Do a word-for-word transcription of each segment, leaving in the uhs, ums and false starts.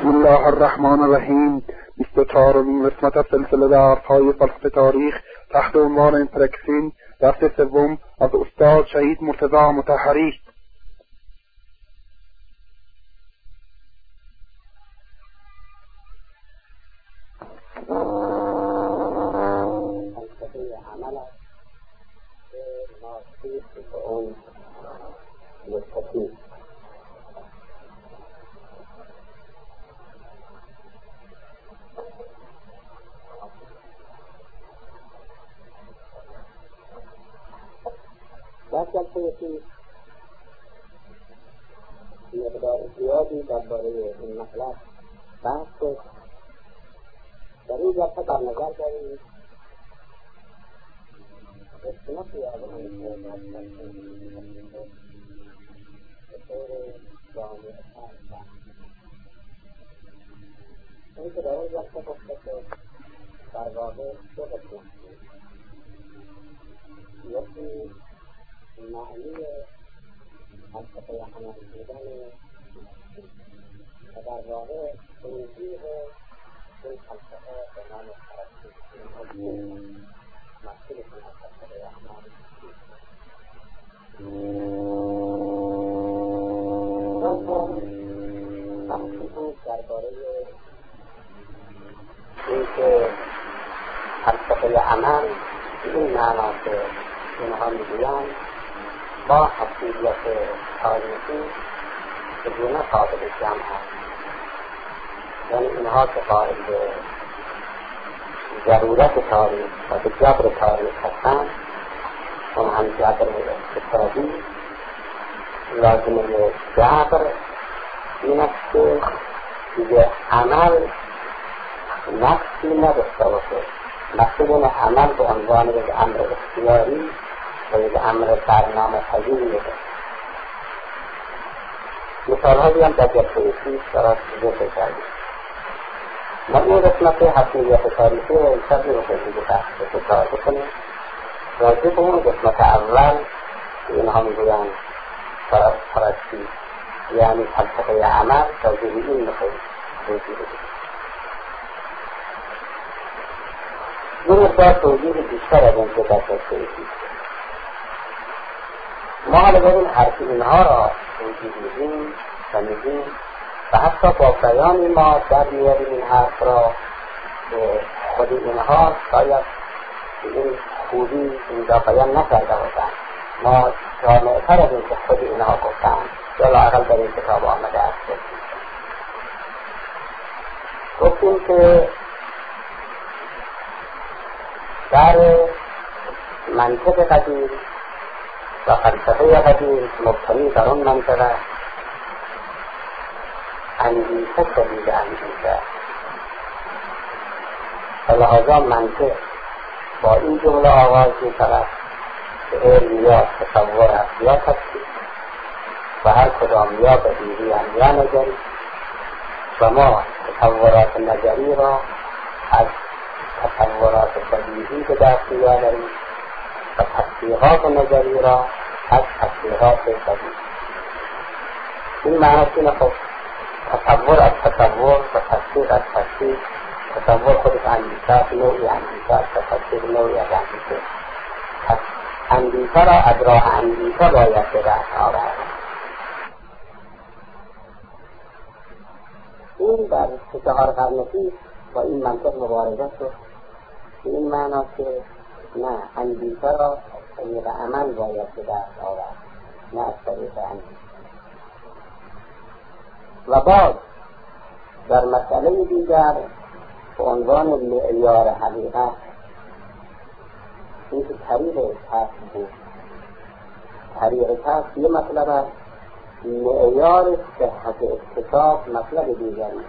بسم الله الرحمن الرحیم. بیست و چهارمین قسمت از سلسله درس‌های فلسفه تاریخ تحت عنوان انترکسین، درس سوم از استاد شهید مرتضی مطهری. در جلسه پیش مقدار زیادی درباره این مطلب بحث شد. در این جلسه در نظر داریم اصطلاحی آدمی به طور جامعه هستند. این که در این جلسه گفته شد در واقع دو قسمت بود. یکی معنی فلسفه عمل بودن و در واقع توضیح این فلسفه به نام پرستش مسئول فلسفه عمل بحثی درباره اینکه فلسفه عمل این معنا که اینها میگویند با حقیقت تاریخی چگونه قابل جمع هست. یعنی اینها که قائل به ضرورت تاریخ و به جبر تاریخ هستند، اون هم جبر اقتصادی، لازمه جبر این است که دیگه عمل نقصی نداشته باشه. مقصود این عمل به عنوان یک امر اختیاری و یک امر برنامه پذیری بده. مثال هایی هم در جلسه پیش برای ذکر کردیم. ما این قسمت حقیقت تاریخی و امشب رو دیگه بحث تکرار بکنیم. راجع به اون قسمت اول اینها میگویند پرستی، یعنی فلسفه عمل، راجع به این میخواهیم توضیح بدیم. این مقدار توضیح بیشتر از اون که در جلسه پیش. ما حالا داریم حرف اینها را توضیح میدیم و میگیم و حتی با بیان ما در میاریم این حرف را که خود اینها شاید این خوبی اینجا بیان نکرده باشند. ما جامعتر از این که خود اینها گفتند یا لااقل در این کتاب آمده است. گفتیم که در منطق قدیم و فلسفه قدیم مبتنی در اون منطقه اندیشه شدید اندیشه و لحاظا منطق با این جمله آغاز می شود که علم یا تصور است یا تصدیق و هر کدام یا بدیهی هم یا نظری و ما تصورات نظری را از تصورات بدیهی به دست می‌آوریم و تطبیقات نظری را از تطبیقات بدیهی. این معنی اینه خب تصور از تصور و تصدیق از تصدیق. تصور خودش اندیشه، نوعی اندیشه است و تصدیق نوعی از اندیشه. پس اندیشه را از راه اندیشه باید به دست آورد. این در سه چهار قرن پیش با این منطق مبارزه شد. این معنی که نه، اندیشه را طریق عمل باید به دست آورد، نه از طریق اندیشه. و باز در مسئله دیگر به عنوان معیار حقیقت این که طریق کسب بود. طریق کسب یه مطلب است، معیار صحت اکتساب مطلب دیگری.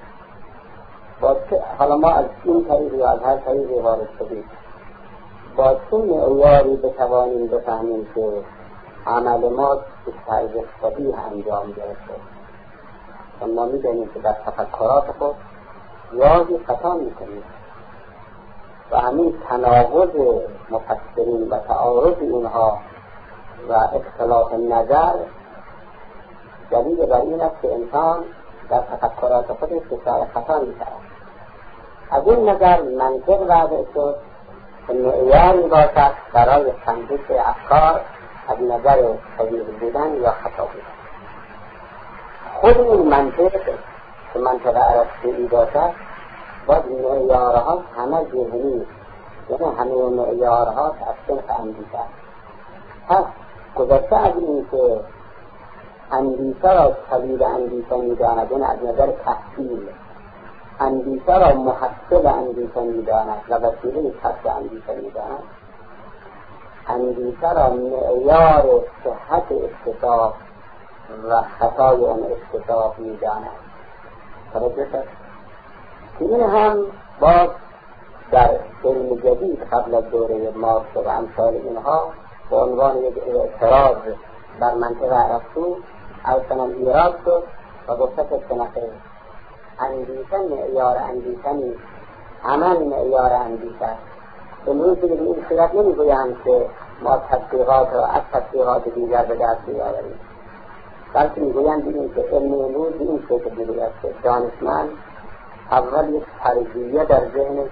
حالا ما از این طریق یا از هر طریقی وارد شدیم، با چه معیاری بتوانیم بفهمیم که عمل ما به طریق صحیح انجام گرفته. ما می‌دانیم که در تفکرات خود یادی خطا می‌کنیم و همین تناقض مفسرین و تعارض اینها و اختلاف نظر دلیل بر این است که انسان در تفکرات خودش دچار خطا می‌شود. از این نظر منطق وضع شد که معیاری باشد برای تنظیف افکار از نظر صحیح بودن یا خطا بودن. خود این منطق که منطق ارسطویی باشد باز معیارها همه ذهنی، یعنی همه معیارها از صنف اندیشه. پس گذشته از این که اندیشه را طبیب اندیشه می‌داند، یعنی از نظر تحصیل اندیشه را محصل اندیشه می‌داند و وسیله کسب اندیشه می‌داند، اندیشه را معیار صحت اکتشاف و خطای آن اکتشاف می‌داند. توجه شد که این هم باز در علم جدید قبل از دوره مارکس و امثال اینها به عنوان یک اعتراض بر منطق ارسطو از سنم ایراد شد و گفته که سنخه اندیشه معیار اندیشه نیست، عمل معیار اندیشه. امروز دیگه به این صورت نمیگویم که ما تطبیقات را از تطبیقات دیگر به دست بیاوریم، بلکه میگویم ببینید که علم امروز به این شکل دیده است که دانشمند اول یک فرضیه در ذهن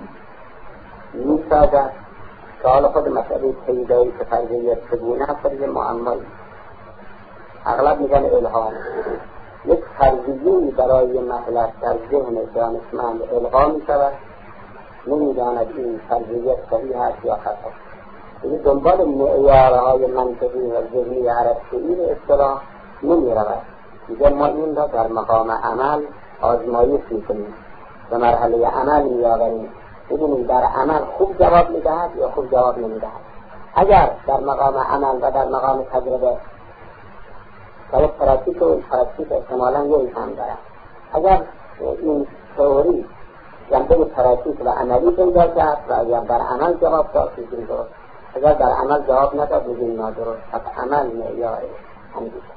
میسازد که حالا خود مسئله پیدایی که فرضیه چگونه فرضیه معمایی، اغلب میگن الهام، یک فرضیه‌ای برای مطلب در ذهن دانشمند القا میشود، نمیداند این فرضیه صحیح است یا خطا. این دنبال معیارهای منطقی و ذهنی ارسطویی به اصطلاح نمیرود، میگه ما این را در مقام عمل آزمایش میکنیم، به مرحله عمل میآوریم، ببینیم در عمل خوب جواب میدهد یا خوب جواب نمیدهد. اگر در مقام عمل و در مقام تجربه در پراتیک و پراتیک احتمالاً یک هم دارد، اگر این تئوری جنبه پراتیک و عملی پیدا کرد و اگر در عمل جواب داد بگیم درست، اگر در عمل جواب نداد بگیم نادرست. پس عمل معیار اندیشه.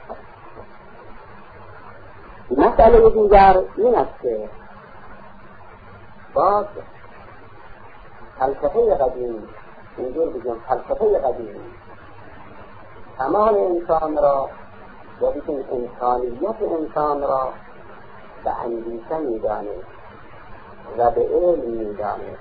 مسئله دیگر این است که باز فلسفه قدیم، اینجور بگیم فلسفه قدیم تمام انسان را یا بگیم انسانیت انسان را به اندیشه می‌داند و به علم می‌داند،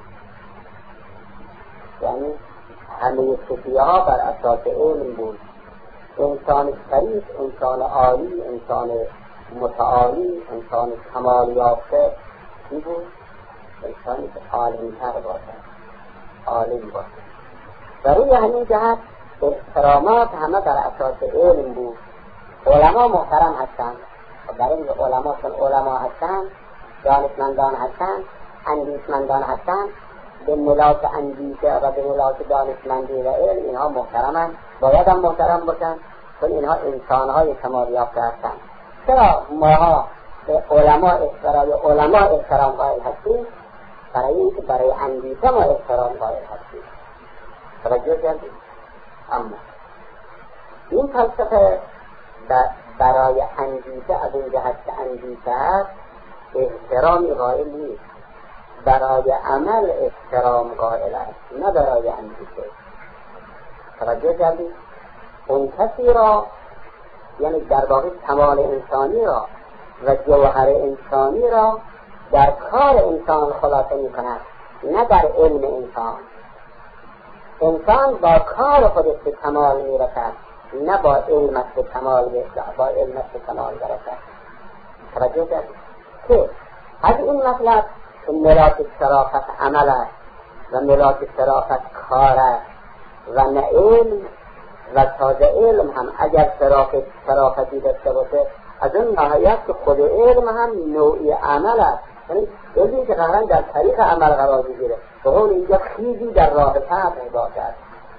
یعنی همه صفیه‌ها بر اساس علم بود. انسان شریف، انسان عالی، انسان متعالی، انسان کمال یافته چی بود؟ انسانی که عالم‌تر باشد، عالم باشد. و روی همین جهت احترامات همه بر اساس علم بود. علما محترم هستند و برای اینکه علما چون علما هستند، دانشمندان هستند، اندیشمندان هستند، به ملاک اندیشه و به ملاک دانشمندی و علم اینها محترمند، باید هم محترم باشند، چون اینها انسانهای کمال یافته هستند. چرا ماها به علما برای علما احترام قائل هستیم؟ برای اینکه برای اندیشه ما احترام قائل هستیم. توجه کردید؟ اما این فلسفه برای اندیشه از این جهت که اندیشه هست احترامی قائل نیست، برای عمل احترام قائل است، نه برای اندیشه. توجه کردید؟ اون کسی را، یعنی در واقع کمال انسانی را و جوهر انسانی را در کار انسان خلاصه می کند، نه در علم انسان. انسان با کار خودش به کمال می رسد، نه با علمش به کمال برسد، با علمش به کمال برسد. توجه کرد که از این مطلب که ملاک شرافت عمل است و ملاک شرافت کار است و نه علم، و تازه علم هم اگر شرافت شرافتی داشته باشه از اون نهایت که خود علم هم نوعی عمل است، یعنی علمی که قرار در طریق عمل قرار بگیره، به قول اینجا خیزی در راه طبع باشد،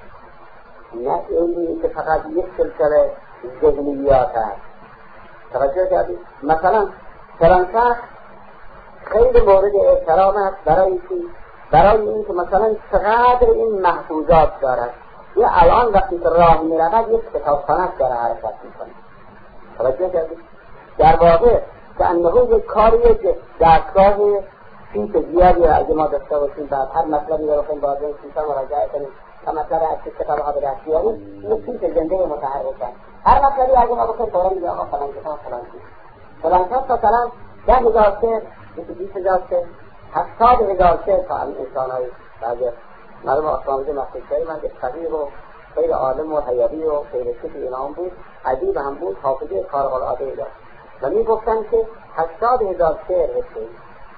نه علمی که فقط یک سلسله ذهنیات است. توجه کردید؟ مثلا فرانسخ خیلی مورد احترام است برای چی؟ برای این که مثلا چقدر این محفوظات دارد. یه الان وقتی که راه می رود یک کتابخانه داره حرکت می کنه. توجه کردید؟ در واقع که انهو یک کاری یک دستگاه فیت زیادی را اگه ما داشته باشیم بعد هر مطلبی رو بخوایم باز این فیتا مراجعه کنیم تا مطلب از کتاب ها به دست بیاریم یک فیت زنده متحرک است. هر مطلبی اگه ما بخوایم فورا میگه آقا فلان کتاب فلان چیز فلانکت مثلا ده هزار شعر، بیست هزار شعر، هفتاد هزار شعر تا این انسان های بعضی مردم آسامده مخصوص شعری من که فقیر و خیلی عالم و حیابی و خیلی کسی اینا هم بود، ادیب هم بود، حافظه خارق العاده داشت و می گفتن که هفتاد هزار شعر هستی.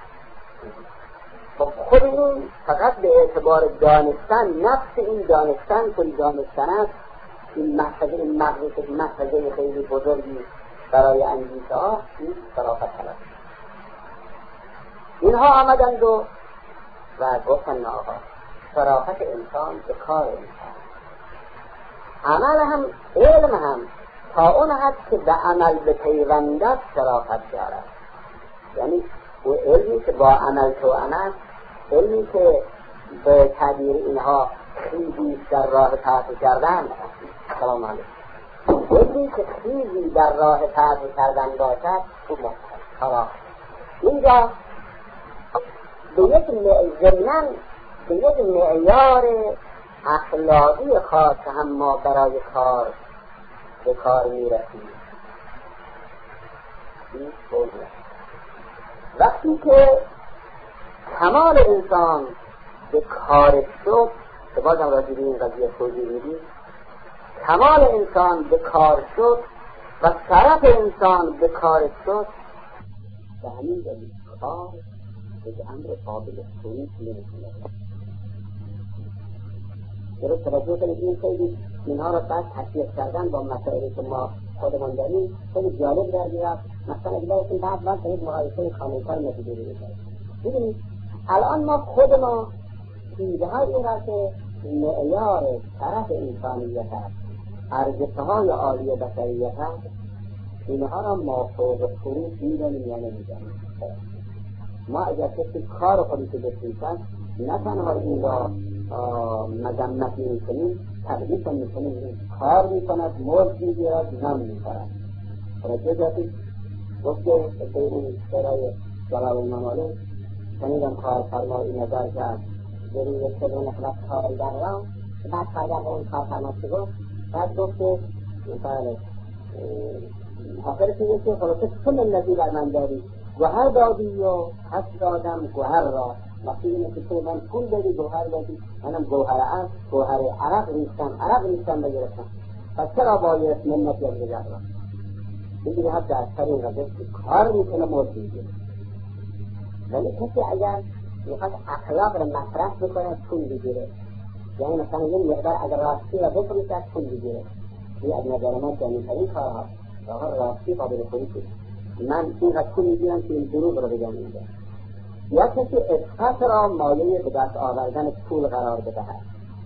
خود این فقط به اعتبار دانستن، نفس این دانستن کلی دانستن است، این محفظه این مغزه که محفظه خیلی بزرگی برای انگیزه ها این صرافت هست. اینها آمدند و و گفتن نه آقا صرافت انسان به کار انسان، عمل هم علم هم تا اون حد که به عمل به پیوندت صرافت دارد. یعنی او علمی که با عمل تو عمل، علمی که به تعبیر اینها خیزی در راه تعطیل کردن، سلام علیکم، علمی که خیزی در راه تعطیل کردن باشد خوب مستقل. اینجا به یک ضمناً به یک معیار اخلاقی خاص هم ما برای کار به کار میرسیم. وقتی که کمال انسان به کار شد، که بازم راجع به این قضیه توضیح میدیم، کمال انسان به کار شد و طرف انسان به کار شد، به همین دلیل کار به امر قابل سوری نمی‌کنه. درست توجه کنید این خیلی اینها را بعد تطبیق کردن با مسائلی که ما خودمان داریم خیلی جالب در میاد. مثلا اگه بایستیم بعد وقت یک مقایسه کاملتر نتیجه بگیریم. ببینید الان ما خود ما دیده های این را که معیار طرف انسانیت هست، ارزشه های عالی بشریت هست، اینها را ما فوق فروش میدانیم یا نمیدانیم. ما اگر کسی کار خودی که بسیدن نه تنها این را مذمت میکنیم، تقدیس هم میکنیم، کار میکند، مرد میگیرد، نم میکند. رجوع جاتید گفت که این برای جلال الممالک شنیدم کار فرمایی نظر کرد بری یک سبون اخلاق کاری در را، بعد کارگر به اون کار فرماسی گفت، بعد گفت که بله آخر که یکی خلاصه چون نزی بر من داری گوهر دادی و حس دادم گوهر را، وقتی اینه که تو من پول دادی گوهر دادی، منم گوهر عرق گوهر عرق ریستم عرق ریستم بگرفتم، پس چرا باید منت یا بگرد را بگیری؟ حتی از سر این رجب که کار میکنه مرد میگیره. ولی کسی اگر میخواد اخلاق را مطرح بکنه پول بگیره، یعنی مثلا یه مقدار اگر راستی را بفروشد پول بگیره، این از نظر ما جمعیترین کارها راه راستی قابل فروشه. من این قد پول میگیرم که این دروغ را بگم اینجا. یا کسی عفت را مایه به دست آوردن پول قرار بدهد،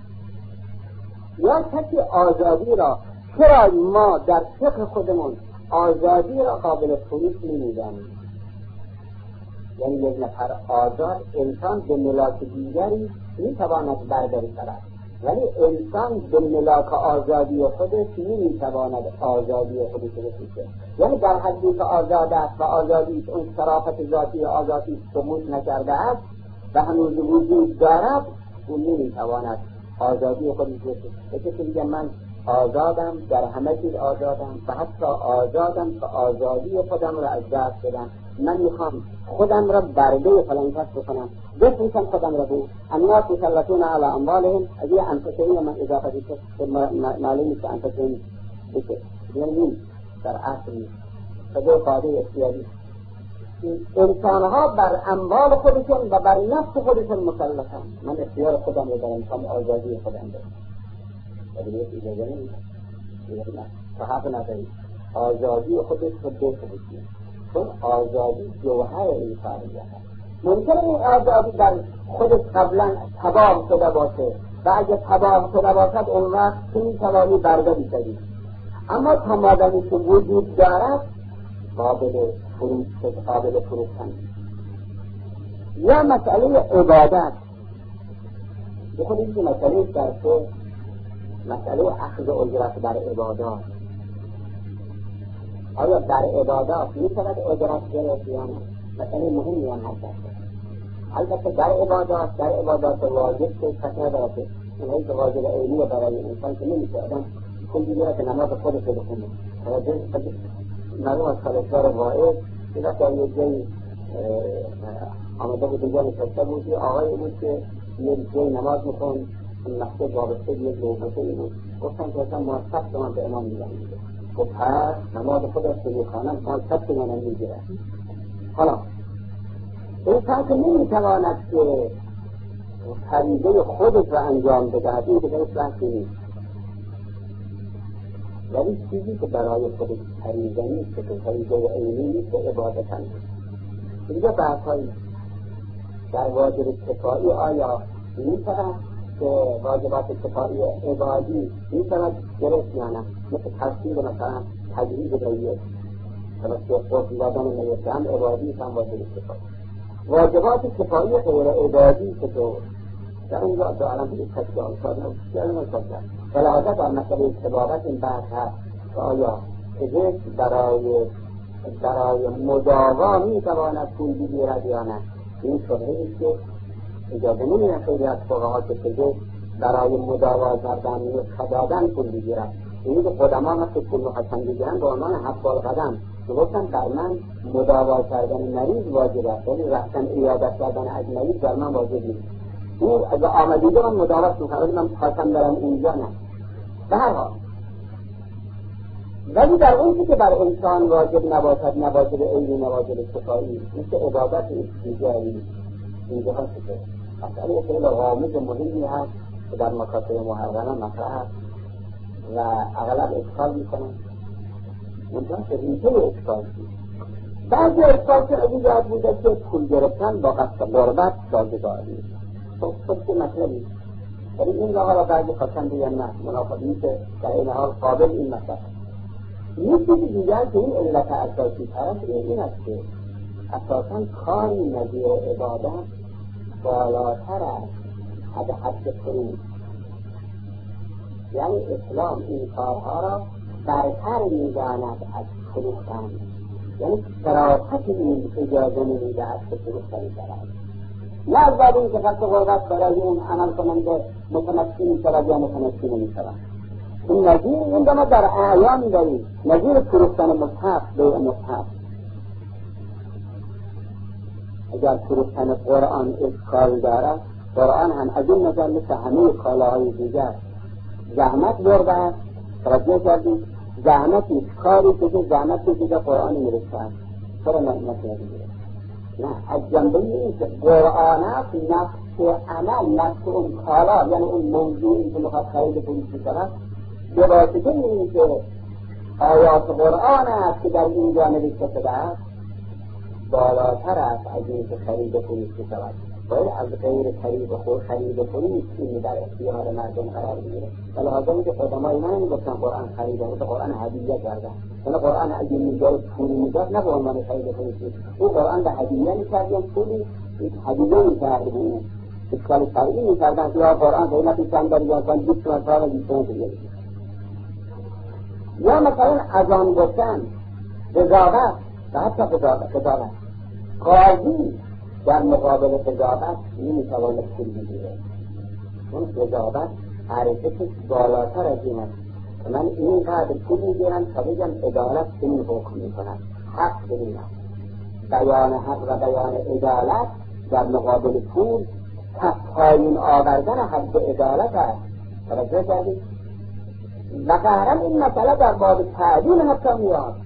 یا کسی آزادی را، چرا ما در فقه خودمون آزادی را قابل فروش نمی‌دانیم؟ یعنی یک نفر آزاد انسان به ملاک دیگری میتواند برداری کند، ولی انسان به ملاک آزادی خودش نمیتواند آزادی خودش بسیشه. یعنی در حدی که آزاد است و آزادی اون صرافت ذاتی آزادی ثبوت نکرده است و هنوز وجود دارد، اون نمیتواند آزادی خودش بسیشه. کسی میگه من آزادم، در همه چیز آزادم و حتی آزادم که آزادی خودم را از دست بدم. من میخوام خودم را برده فلان کس بکنم، بفروشم خودم را بود. الناس یسلطون علی اموالهم، اگه انفسهم من اضافه که معلومی که انفسهم بشه یعنی در اصل خدا قاعده اختیاری انسانها بر اموال خودشون و بر نفس خودشون مسلطن. من اختیار خودم را دارم، میخوام آزادی خودم دارم، ولی یک اجازه نمیدم. صحابه نداری آزادی خودش رو بکنید، چون آزادی جوهر انسانیت هست. ممکنه این آزادی در خودش قبلا تباه شده باشه و اگه تباه شده باشد اون وقت چنین توانی برداری شدید، اما تا مادمی که وجود دارد قابل فروش شد، قابل فروختن. یا مسئله عبادت بخونید که مسئله در که مسئله اخذ اجرت در عبادات، آیا در عبادات می شود اجرت گرفت یا نه؟ مسئله مهمی هم هست. البته در عبادات در عبادات واجب که کس نداره که اونهایی که واجب عینی برای انسان که نمیشه آدم کل دیگه که نماز خودش رو بخونه. مرحوم از خالصدار واعظ که در یک جایی آمده بود اینجا نشسته بود، یه آقایی بود که یه جایی نماز میخون مسجد وابسته یک لوبوته ای بود. گفتن که اصلا ما سبت من به امام میگم میگه گفت هر نماز خود از سوی خانم ما سبت منم میگیره. حالا این فرق نمیتواند که فریضه خودت رو انجام بدهد، این که درست بحثی نیست، ولی چیزی که برای خودت فریضه نیست که فریضه عینی نیست که عبادت هم نیست. اینجا بحث هایی در واجب کفایی آیا میتواند که واجبات کفایی عبادی میتواند گرفت یا نه، مثل تفسیر مثلا تجوید بیت مثل خود دادن میت هم عبادی هم واجب کفایی. واجبات کفایی غیر عبادی که تو در اینجا دارم بید تشکیل کردن بسیار نشدن و لحاظه در مسئله اتبابت این بحث هست که آیا پزشک برای برای مداوا میتواند پول بگیرد یا نه. این شبهه است که اجازه نمیدن خیلی از فقها که پزشک برای مداوا کردن نسخه دادن پول بگیرد. این که قدما وقتی پول میخواستن بگیرن به عنوان حق القدم گفتن در من مداوا کردن مریض واجب است، ولی رفتن عیادت کردن از مریض در من واجب نیست. این اگه آمدیده من مداواش میکنم ولی من خواستم برم اینجا نه. به هر حال ولی در اون که بر انسان واجب نباشد، نواجب عینی نواجب کفایی مثل عبادت دیگری اینجا هست که مسئله خیلی غامض مهمی هست که در مکاتب محرمه مطرح هست و اغلب اشکال میکنن. اونجا که ریشه اشکال شد بعضی اشکال که از یاد بوده که پول گرفتن با قصد غربت سازگاری خب خود که مطلبی ولی این راها را بعضی خواستن بگن نه منافق میشه در این حال قابل این مسئله. یه چیزی دیگر که این علت اساسی طرف این است که اساساً کاری نظیر عبادت بالاتر است از حد فروض، یعنی اسلام این کارها را برتر می‌داند از فروختن، یعنی صراحت این اجازه نمی‌دهد که فروختن شود. نه از بعد این که قصد غربت برای اون عمل کننده متمکن شود یا متمکن نمی‌شود. این نظیر این دامه در اعیان داریم نظیر فروختن مصحف بیع مصحف. اگر فروختن قرآن اشکال دارد، قرآن هم از این نظر مثل همه کالاهای دیگر زحمت برده است. توجه کردید زحمتی کاری که زحمتی که قرآن میرسه است چرا نتیجه بگیره؟ نه از جنبه این که قرآن است نفس عمل نفس اون کالا یعنی اون موضوعی که میخواد خرید پولیسی شود به واسطه این که آیات قرآن است که در اینجا نوشته شده است بالاتر است از این که خرید پولیسی شود. باید از غیر خرید خود خرید پولیس این در اختیار مردم قرار بگیره. ولی حاضر که قدمای من نمیگفتن قرآن خریده بود، قرآن هدیه کرده. یعنی قرآن اگه میگه پولی میداد نه به عنوان خرید پولیسی، اون قرآن به هدیه میکرد یا پولی هدیه میکرد بود. اشکال شرعی میکردن که یا قرآن قیمتی چند داری یا چند بیست تومن سال بیست تومن بگیرید. یا مثلا اذان گفتن قضاوت و حتی قضاوت قاضی در مقابل قضاوت نمیتواند پول بگیره، چون قضاوت حرکتش بالاتر از این است. من این قدر پول میگیرم تا بگم عدالت چنین حکم میکنم، حق ببینم. بیان حق و بیان عدالت در مقابل پول پایین آوردن حد عدالت است. توجه کردید؟ و قهرم این مسئله در باب تعدیل حتی میاد،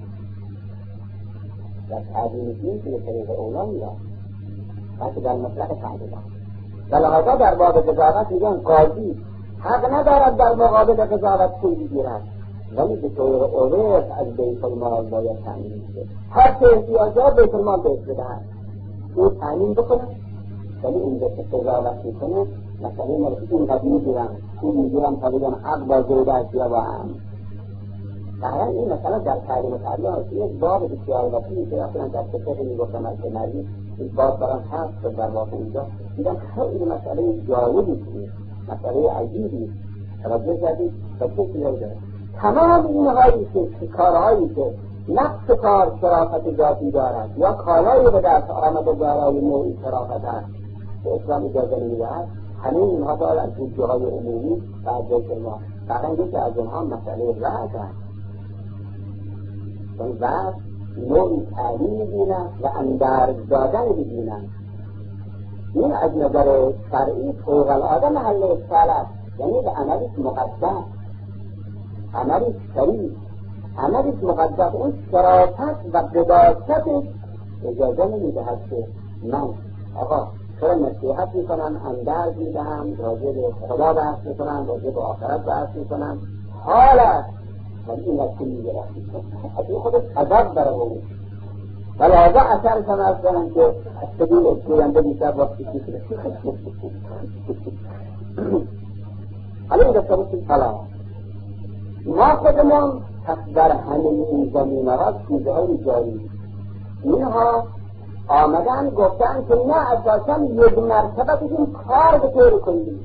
در تعدیل دین که طریق اولا میاد بلکه در مطلق تعدیل است. و لحظا در باب قضاوت میگن قاضی حق ندارد در مقابل قضاوت پول بگیرد، ولی به طور عوض از بیت المال باید تامین شه. هر چه احتیاجات بیت المال بهش بدهد او تامین بکنه، ولی این که قضاوت میکنه مثلا مرسی این قضیه میگیرم پول میگیرم تا بگم حق با زیده است یا با هم. بحران این مثلا در تعلیم و تعلیم هست یک باب بسیار وسیعی که اصلا در فقه میگفتم از کناری این باب برام هست که در واقع اینجا دیدم خیلی مسئله جالبی است، مسئله عجیبی. توجه کردید و چه چیزی داره تمام اینهایی که کارهایی که نقص کار شرافت ذاتی دارد یا کالایی به دست آمده دارای نوعی شرافت هست که اسلام اجازه نمیدهد، همه اینها دارد از بودجه های عمومی و از بیت المال. فقط اینکه از اونها مسئله رأس هست. چون وصل نوعی تعلیم دین است و اندرز دادن به دین است. این از نظر شرعی فوق العاده محل اشکال است، یعنی به عملی مقدس، عملی شریف، عملی مقدس. اون شرافت و قداست اجازه نمیدهد که من آقا چرا نصیحت میکنم، اندرز میدهم، راجع به خدا بحث میکنم، راجع به آخرت بحث میکنم، حال است ولی این نتیجه میگیرم از این خودش عذاب داره بود و لازم اثر کم از کنم که از سبیل اشکوینده بیشتر وقتی کنه. حالا این دسته بسید سلام ما خودمون در همه این زمینه ها چیزه های جایی اینها آمدن گفتن که نه اساسا یک مرتبه بگیم کار به طور کنیم،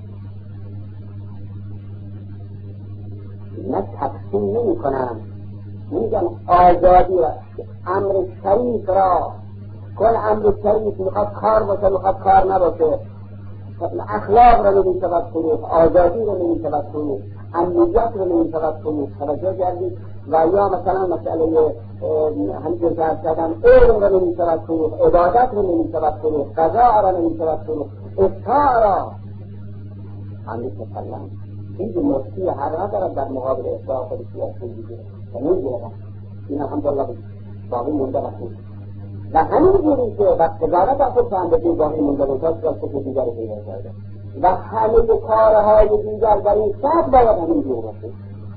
نه تقسیم نمی کنم، میگن آزادی را، امر شریف را، کل امر شریف میخواد کار باشه میخواد کار نباشه، اخلاق را نمیشود فروخت، آزادی را نمیشود فروخت، امنیت را نمیشود فروخت. توجه کردید؟ و یا مثلا مسئله همینجور که ارز کردم علم را نمیشود فروخت، عبادت را نمیشود فروخت، قضا را نمیشود فروخت، افتاء را همین مسلم این جو مفتی هر را دارد در مقابل افتاء خودی سیاسی دیگه و نمیگیرد. این الحمدلله باقی مونده بخید و همین جوری که وقت قضاوت اصل چندگی باقی مونده بودت را سکو دیگر پیدا کرده و همه کارهای دیگر در این سطح باید همین جور باشید.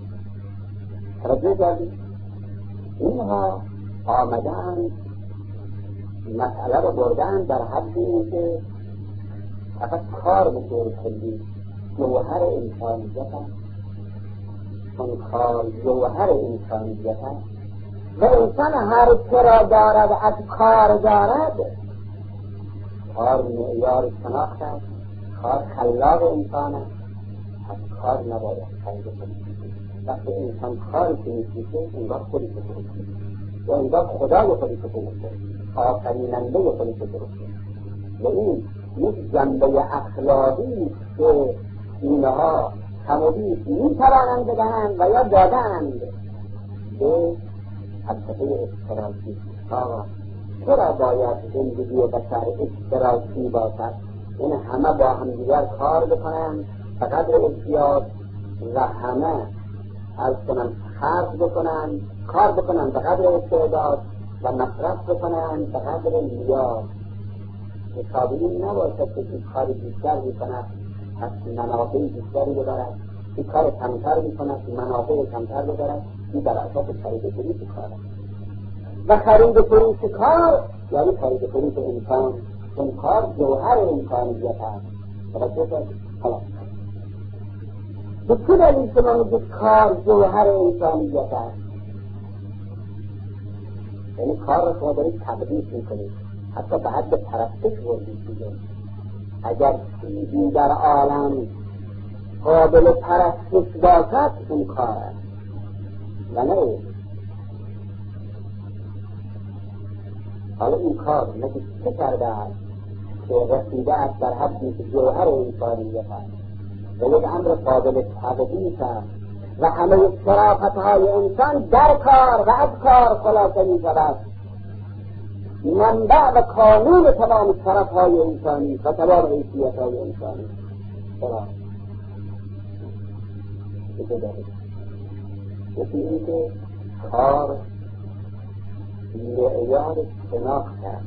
توجه کردید؟ اینها آمدن مسئله رو بردن در حدی که فقط کار به طور کلی جوهر انسانیت هست، چون کار جوهر انسانیت هست و انسان هر چرا دارد از کار دارد. کار معیار شناخت است، کار خلاق انسان است، از کار نباید خرید کنید. وقتی انسان کاری که میکشه انگار خودی که درسته و انگار خدای خودی که درسته، آفریننده خودی که درسته. و این یک جنبه اخلاقی که اینها همودی میتوانند بدهند و یا دادند به حلقه اشتراکی. چرا باید زندگی بشر اشتراکی باشد؟ این همه با هم دیگر کار بکنند به قدر احتیاج و همه از کنند خرج بکنند، کار بکنند به قدر استعداد و مصرف بکنند به قدر نیاز. حسابی نباشد که این کار بیشتر میکند پس منافع بیشتری ببرد، این کار کمتر میکند منافع کمتر ببرد. این در اساس خرید فروش کار است و خرید فروش کار یعنی خرید فروش انسان، چون کار جوهر انسانیت هست. توجه کنید؟ خلاص به چه دلیل که ما میگیم کار جوهر انسانیت هست؟ یعنی کار را شما دارید تقدیس میکنید، حتی به حد پرستش بردید دیگه. اگر چیزی در عالم قابل پرستش باشد اون کار است و نه او. حالا این کار نگه چه کرده است که رسیده است در حدی که جوهر انسانیت هست و یک امر قابل تقدیس است و همه شرافتهای انسان در کار و از کار خلاصه می شود. منبع و کانون تمام شرفهای انسانی و تمام حیثیتهای انسانی. چرا؟ چه دارید؟ یکی این که کار معیار شناخت است.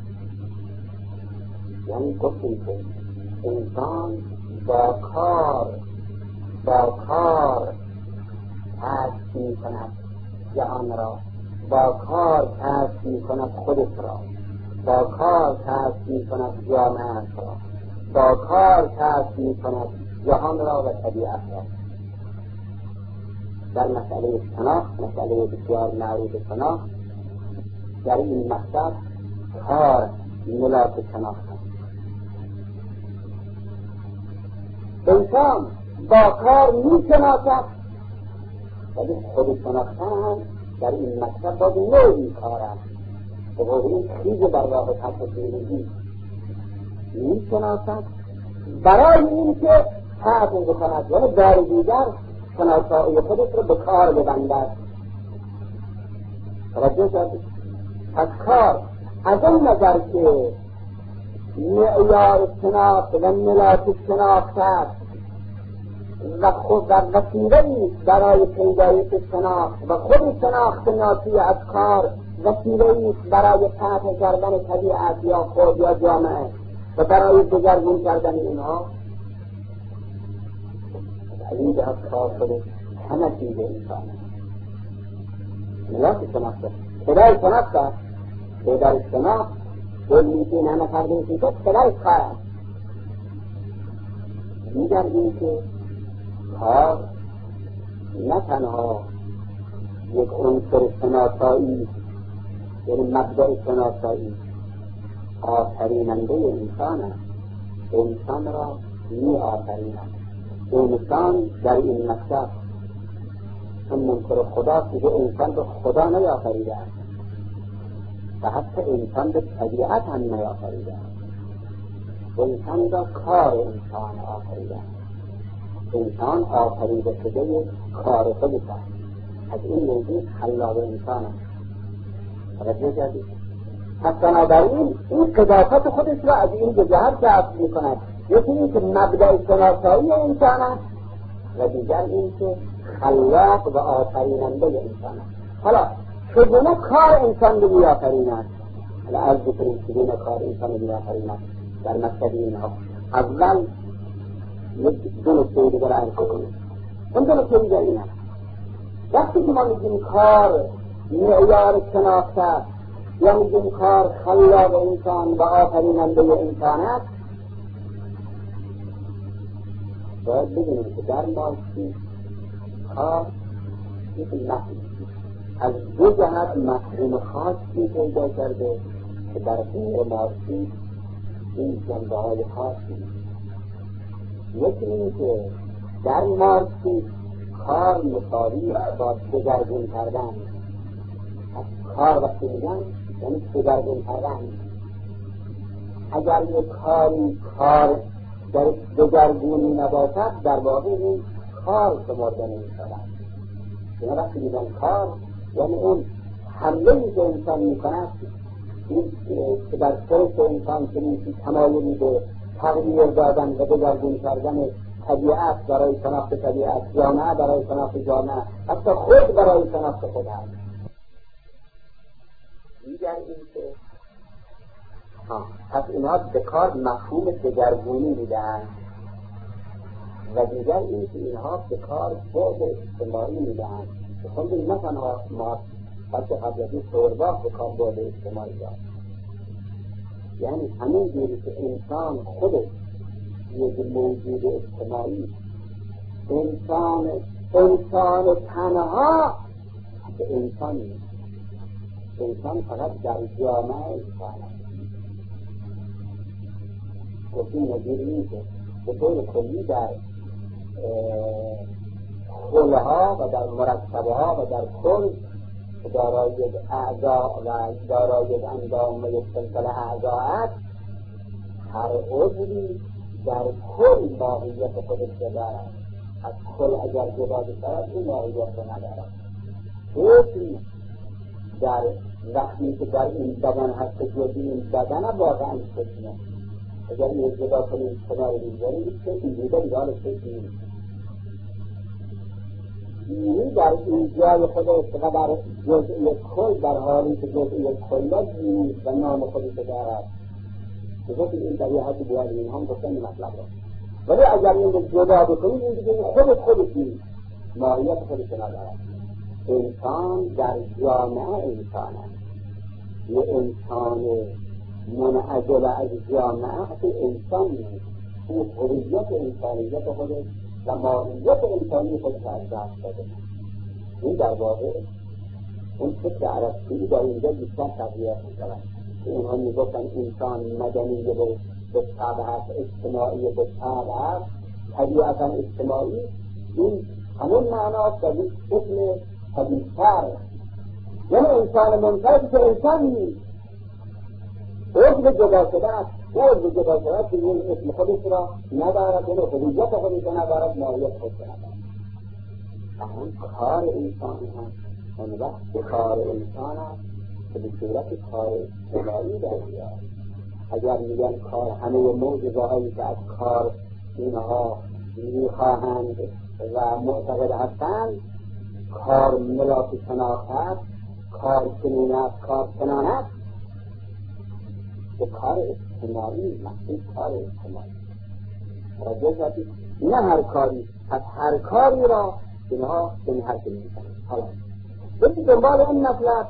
یعنی گفتیم که انسان با کار با کار کسب می کند جهان را، با کار کسب می کند خودش را، با کار کسب می کند جامعه را، با کار کسب می کند جهان را و طبیعت را. در مسئله شناخت، مسئله بسیار معروف شناخت، در این مقصد کار ملاک شناخت است. انسان با کار می شناسد ولی خود شناختن در این مقصد باید نوعی کار است. به قولی خیز بر راه تصویرگی می شناسد برای این که حاصل بکند، یعنی در دیگر شناسایی خودش رو به کار ببندد. توجه کردید؟ از کار از اون نظر که معیار شناخت و ملاک شناخت است و خود در وسیله‌ای برای پیدایش شناخت و خود شناخت ناشی از کار وسیله‌ای برای فتح کردن طبیعت یا خود یا جامعه و برای دگرگون کردن اینها. این جهت کار شده همه چیز انسان ملاک شناخت خدای شناخت است. خدای شناخت کلی که همه کردن که خدای کار است. دیگر این که کار نه تنها یک عنصر شناسایی یعنی مبدأ شناسایی آفریننده انسان است. انسان را می آفریند. انسان در این مکتب چون منکر خدا که انسان رو خدا نیافریده است و حتی انسان به طبیعت هم نیافریده است. انسان را کار انسان آفریده است. انسان آفریده شده کار خودش است. از این موضوع خلاق انسان است. توجه کردید؟ پس بنابراین این قداست خودش را از این دو جهت کسب می‌کند. یکی این که مبدأ شناسایی انسان است و دیگر این که خلاق و آفریننده انسان است. حالا چگونه کار انسان رو بیافریند؟ حالا از بکنیم چگونه کار انسان رو بیافریند در مکتب اینها. اول یک دو نکته دیگر عرض کنیم. اون دو نکته دیگر این است: وقتی که ما میگیم کار معیار شناخت است یا میگیم کار خلاق انسان و آفریننده انسان است، باید بگیم که در مارسی کار یک مفهوم از دو جهت مفهوم خاصی پیدا کرده که در غیر مارسی این جنبه های خاصی. یکی این که در مارسی کار مساوی با دگرگون کردن. از کار وقتی میگن یعنی دگرگون کردن. اگر یک کاری کار در دگرگونی نباشد در واقع این کار شمرده نمی‌شود. یعنی وقتی میگن کار یعنی اون حمله‌ای که انسان می‌کند که در سرش انسان که میشه تمایلی به تغییر دادن و دگرگون کردن طبیعت برای شناخت طبیعت، جامعه برای شناخت جامعه، حتی خود برای شناخت خود است. دیگر این که پس اینها به کار مفهوم دگرگونی میدن و دیگر این که اینها به کار بعد اجتماعی میدن. خود نه تنها ما بلکه قبلی سورباق به کار بعد اجتماعی داد. یعنی همین جوری که انسان خودش یک موجود اجتماعی، انسان انسان تنها به انسان نیست. انسان فقط در جامعه انسان است. گفتیم نظیر نیست به طور کلی در خلها و در مرکبه ها و در کل دارای یک اعضا و دارای یک اندام و یک سلسله اعضا است. هر عضوی در کل ماهیت خودش دارد. از کل اگر جدا بشود این ماهیت رو ندارد. حکم در وقتی که در این بدن هست جزئی این بدن واقعا حکمه. اگر این جدا کنیم کنار دیگری این حکم دیگری داره حکمی دینی در این جای خودش و در جزئی کل در حالی که جزئی کل نیست و نام خودش دارد. بذات این در یه حدی بیاد این هم گفتن این مطلب را. ولی اگر این رو جدا بکنیم این دیگه خودش خودش نیست، ماهیت خودش ندارد. انسان در جامعه انسان است. یه انسان منعزل از جامعه حتی انسان نیست. اون هویت انسانیت خودش و ماهیت انسانی خودش از دست داده. این در واقع اون فکر عربی در اینجا بیشتر تغییر می‌شود. اونها میگفتن انسان مدنی به طبع هست، اجتماعی به طبع هست، طبیعتا اجتماعی. این همون معناست در این اسم طبیعتر یعنی انسان منفرد که انسان نیست، عضو جدا شده است. عضو جدا شده است که این اسم خودش را ندارد، این هویت خودش را ندارد، ماهیت خودش را ندارد. همون کار انسان هست اون وقت کار انسان است که به صورت کار اجتماعی در بیاد. اگر میگن کار همه موجزه هایی که از کار اینها میخواهند و معتقد هستند کار ملاک شناخت است، کار چنین است، کار چنان است، به کار اجتماعی محصول کار اجتماعی رجوع کردید. نه هر کاری، پس هر کاری را اینها به این حرف میکنند. حالا بسی دنبال این مطلب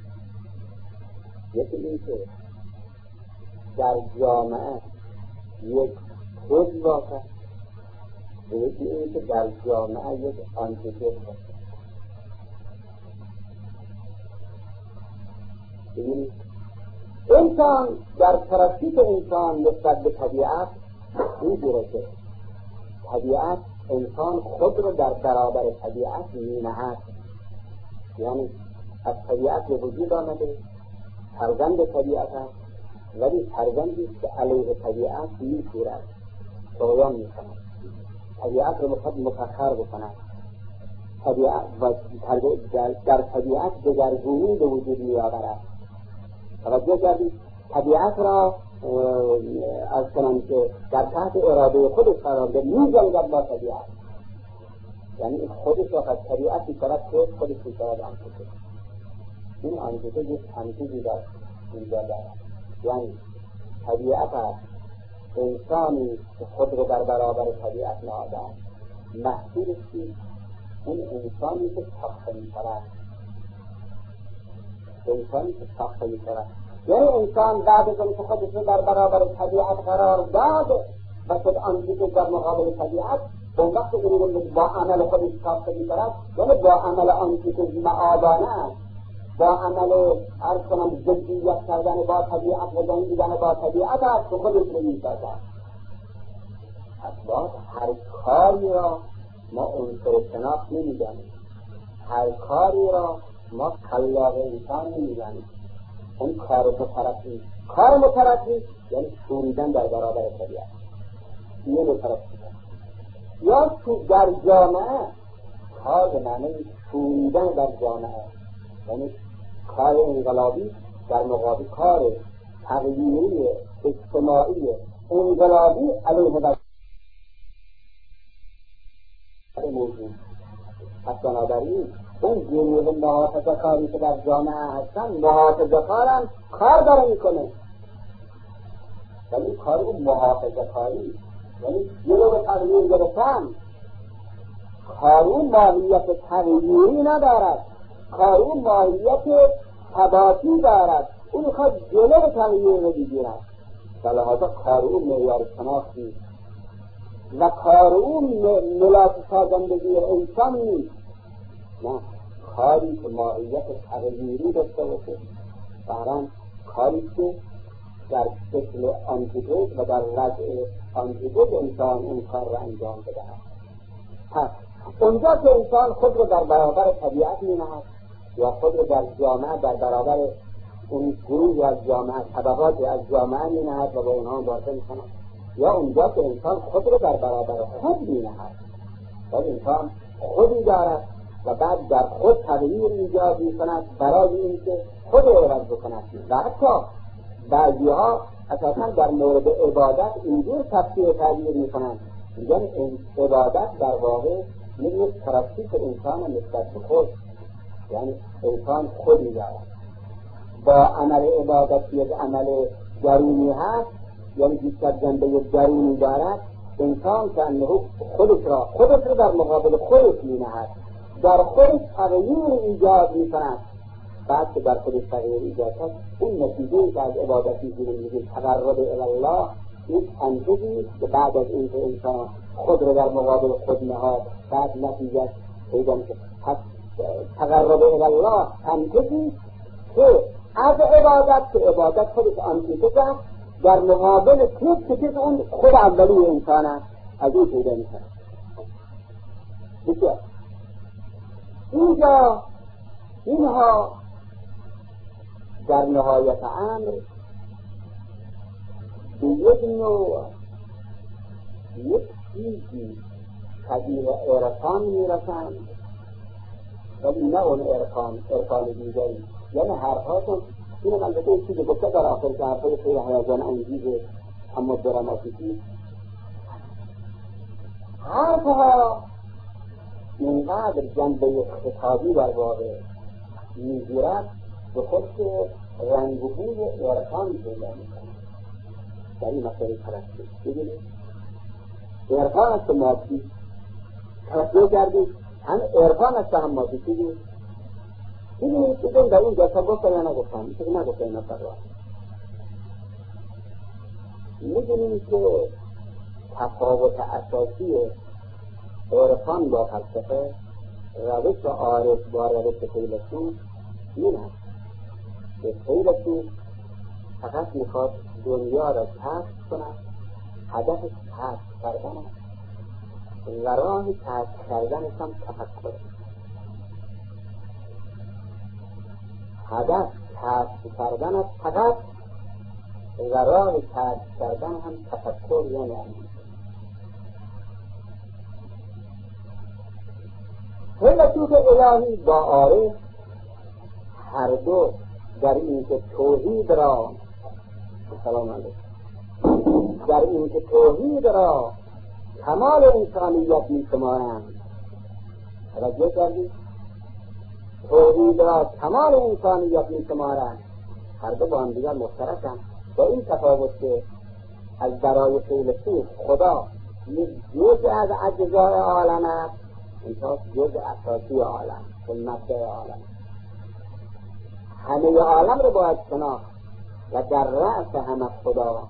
یکی این که در جامعه یک خود باشد و یکی این که در جامعه یک آنتیتوت باشد. انسان در پرستیت انسان نسبت به طبیعت این جوره که طبیعت انسان خود رو در برابر طبیعت می‌نهد، یعنی از طبیعت به وجود آمده، فرزند طبیعت است، ولی فرزندی که علیه طبیعت می‌کورد، طغیان می‌کند، طبیعت رو می‌خواد مسخر بکند، طبیعت و در طبیعت دگرگونی به وجود می‌آورد. توجه کردید؟ طبیعت را از کنم که در تحت اراده خودش قرار ده می‌جنگد با طبیعت، یعنی خودش را از طبیعت می‌شود که خودش می‌شود آنتیتوت. این آنتیتوت یک تنظیمی دارد اینجا دارد، یعنی طبیعت است انسانی که خود را در برابر طبیعت نهاده است، محصولش چیست؟ اون انسانی که ساخته می‌شود، انسانی که ساخته می‌شود، یعنی انسان بعد از اینکه خودش رو در برابر طبیعت قرار داد و شد آنتیتوت در مقابل طبیعت، اون وقت این با عمل خودش ساخته می‌شود، یعنی با عمل آنتیتوت معادانه است، با عمل عرض کنم ضدیت کردن با طبیعت و جنگیدن با طبیعت است که خودش رو می‌سازد. اصلا هر کاری را ما عنصر شناخت نمی‌دانیم، هر کاری را ما خلاق انسان نمی‌دانیم. اون کار مترقی، کار مترقی یعنی شوریدن در برابر طبیعت، یه مترقی یا تو در جامعه کار به معنی شوریدن در جامعه، یعنی کار انقلابی در مقابل کار تغییری اجتماعی انقلابی علیه و موجود. پس بنابراین اون گروه محافظه کاری که در جامعه هستن محافظه کارن کار داره میکنه، ولی کار اون محافظه کاری یعنی جلو به تغییر گرفتن، کار اون ماهیت تغییری ندارد، کار اون ماهیت ثباتی دارد، اون میخواد جلو به تغییر رو بگیرد و لحاظا کار اون معیار شناخت نیست و کار اون ملاک سازندگی انسان نیست، نه کاری که ماهیت تغییری داشته باشه، بران کاری که در شکل آنتیتوت و در وضع آنتیتوت انسان اون کار را انجام بدهد. پس اونجا که انسان خود رو در برابر طبیعت می‌نهد یا خود رو در جامعه در برابر اون گروه از جامعه طبقات از جامعه می‌نهد و با اونها مبارزه می‌کند، یا اونجا که انسان خود رو در برابر خود می‌نهد و انسان خودی دارد و بعد در خود تغییر ایجاد می‌کند برای اینکه خود رو عوض بکند. و حتی بعضی‌ها اساساً در مورد عبادت اینجور تفسیر تغییر می‌کنند، میگن عبادت در واقع یک پرستش انسان نسبت به خود، یعنی انسان خودی دارد با عمل عبادت یک عمل درونی هست، یعنی بیشتر جنبه درونی دارد. انسان که انه خودش را خودش را در مقابل خودش می‌نهد، در خودش تغییر ایجاد می‌کند. بعد که در خودش تغییر ایجاد کرد، اون نتیجه که از عبادت می‌گیریم تقرب الی الله، این انجامی که بعد از این که انسان خود را در مقابل خود نهاد، بعد نتیجه پیدا می‌کند. پس تقرب الی الله انجامی که از عبادت که عبادت خودش آنتیتوت است، در مقابل کلیپ که اون خود اولی انسان است، از این پیدا می‌کند. بسیار اینجا اینها در نهایت امر به یک نوع یک چیزی شبیه عرفان میرسند ولی نه اون عرفان عرفان دیگری. یعنی حرفاتون اینم البته این چیزی گفته در آخر که حرفای خیلی هیجان انگیزه اما دراماتیکی، حرفها اینقدر جنبه خطابی در واقع میگیرد به خود که رنگ و بوی عرفان پیدا میکنه در این مسئله پرستی. ببینید عرفان است مادی توجه کردید، هم عرفان است هم مادی. ببینید ببینید بگم در این جلسه گفتم یا نگفتم؟ میشه نگفتم این نفر را میدونیم که تفاوت اساسی عرفان با فلسفه، روش عارف با روش فیلسوف این است که فیلسوف فقط میخواد دنیا را کشف کند، هدف کشف کردن است و راه کشف کردنش هم تفکر. هدف کشف کردن است فقط و راه کشف کردن هم تفکر یعنی اندیشه. فیلسوف الهی با عارف هر دو در این که توحید را سلام علیکم در این که توحید را کمال انسانیت می شمارند. توجه کردید؟ توحید را کمال انسانیت می شمارند. هر دو با هم دیگر مشترکند، با این تفاوت که از برای فیلسوف خدا یک جزء از اجزای عالم است، اینجا جزء اساسی عالم که مبدأ عالم. همه عالم رو باید شناخت و در رأس همه خدا.